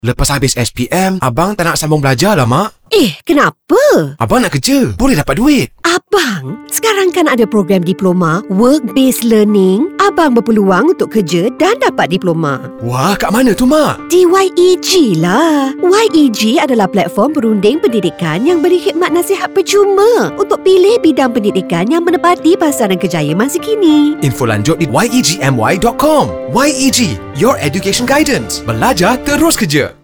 Lepas habis SPM, abang tak nak sambung belajar lah, Mak. Kenapa? Abang nak kerja, boleh dapat duit. Abang, sekarang kan ada program diploma Work-Based Learning. Abang berpeluang untuk kerja dan dapat diploma. Wah, kat mana tu, Mak? Di YEG lah. YEG adalah platform berunding pendidikan yang beri khidmat nasihat percuma untuk pilih bidang pendidikan yang menepati pasaran kerjaya masa kini. Info lanjut di yegmy.com. YEG, Your Education Guidance. Belajar terus kerja.